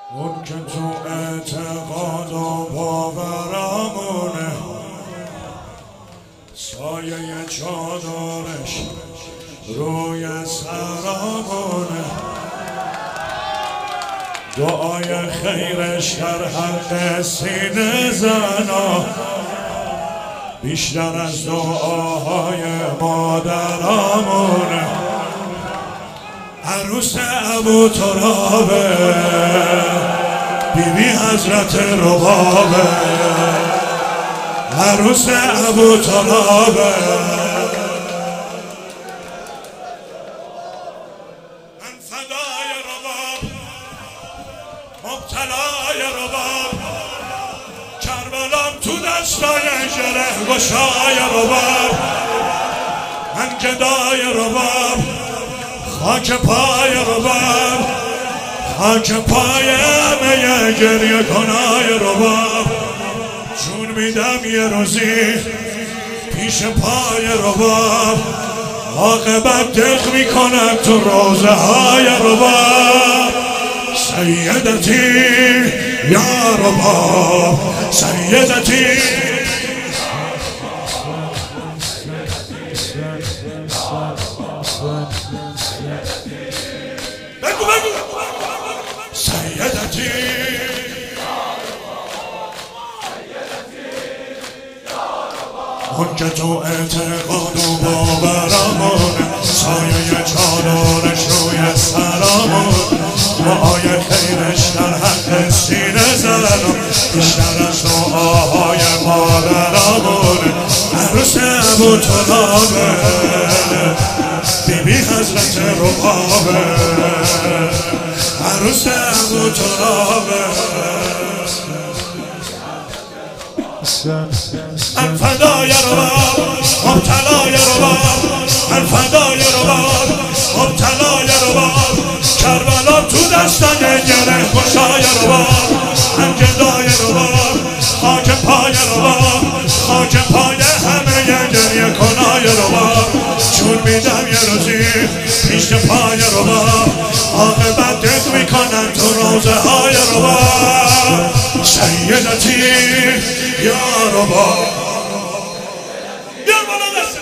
اون که تو اعتقاد و باورمونه، سایه چادرش روی سرمونه، دعای خیرش در حق سینه زنا بیشتر از دعاهای مادرمونه. عروس ابوترابه، بیبی حضرت ربابه، عروس ابوترابه. من فدای رباب، مبتلای رباب، کربلام تو دستای گره گشای رباب. من گدای رباب، خاک پای رباب، خاک پای همه گریه کنای رباب. جون میدم یه روزی پیش پای رباب، عاقبت دق میکنم تو روزه های رباب. سیدتی یا رباب، سیدتی بگو بگو سیدتی اون که تو اعتقاد و باورمونه، سایه چادرش روی سرمونه، دعای خیرش در حق سینه زنم بیشتر از دعاهای مادرمونه. عروس ابوترابه، بیبی حضرت ربابه، عروس ابوترابه. من فدای رباب، مبتلای رباب، من فدای رباب، مبتلای رباب، کربلا تو دستان گره گشای رباب. من گدای رباب، خاک پای رباب، خاک پای همه گریه کنای رباب. چون میدم یه روزی پیش پای رباب، عاقبت دق میکنم تو روزه های رباب. سیدتی یا رباب، یا بالا دست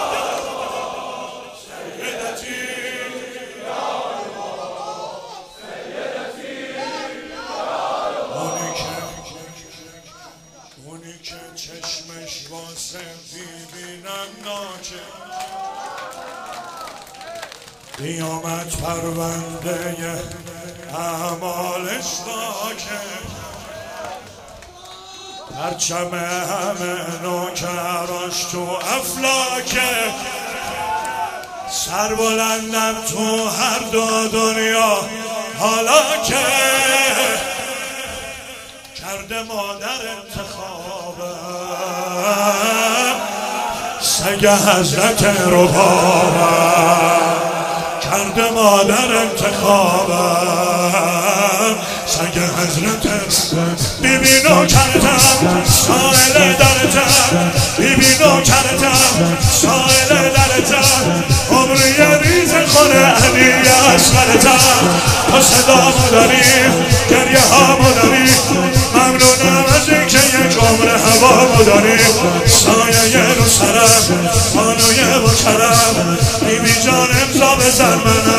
سیدتی یا رباب، سیدتی یا رباب. اونی که چشمش واسه ببینم ناچه، قیامت پرونده اعمالش واکه، پرچم همه نوکراش تو افلاکه، سر بلندم تو هر دو دنیا حالا که کرده مادر انتخابم، سگ حضرت ربابم، کرده مادر انتخابم، سگ حضرت. بیبی نوکرتم سائل درتم، بیبی نوکرتم سائل درتم، عمری ریز خونه علی اصغرتم. تو صدامو داری، گریه هامو داری، ممنونم از اینکه یک عمر هوامو داری. سایه رو سرم، خانوی و کرم، بیبی جان امضا بزن من